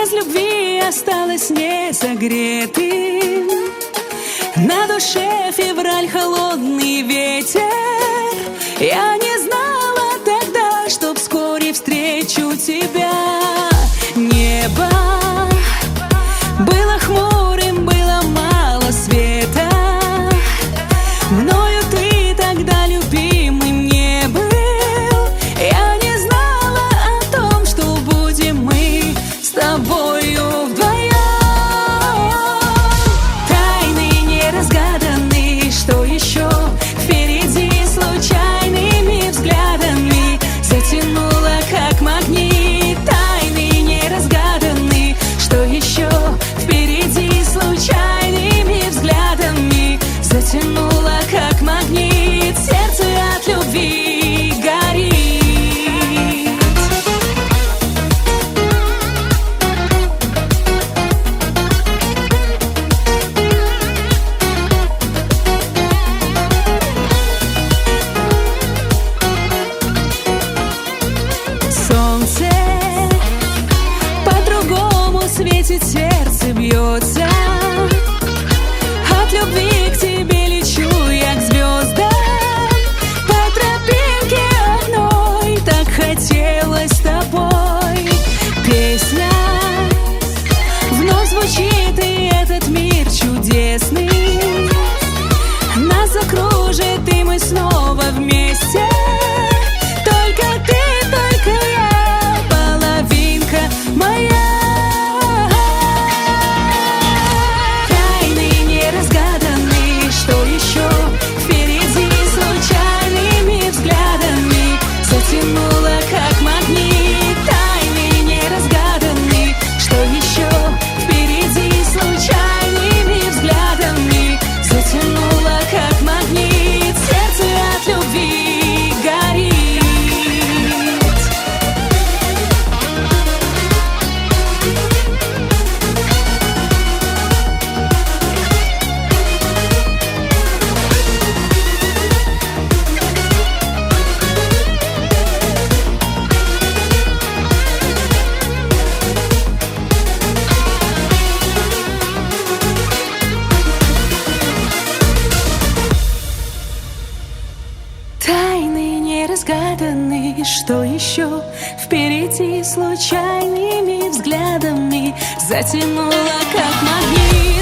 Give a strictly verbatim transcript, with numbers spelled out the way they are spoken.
без любви осталось несогретым. На душе февраль, холодный ветер. Я не знала тогда, что вскоре встречу тебя. Небо было хмурым, было мало света. Мною ты тогда любимым не был. Я не знала о том, что будем мы с тобою вдвоем. Тайны неразгаданные, что еще впереди, случайными взглядами затянуло как магнит. Тайны неразгаданные, что еще впереди, случайными взглядами затянуло как магнит. Сердце от любви горит. Солнце по-другому светит, сердце бьется. От любви к тебе лечу я к звездам. По тропинке одной так хотелось с тобой. Песня вновь звучит, и этот мир чудесный нас окружит, и мы снова вместе. Только ты, только я, половинка моя. Тайны неразгаданные, что еще впереди, случайными взглядами затянуло как магнит. Тайны неразгаданные, что еще впереди, случайными взглядами затянуло как магнит. Сердце от любви горит. Тайны неразгаданные, что еще впереди, случайными взглядами затянуло как магнит.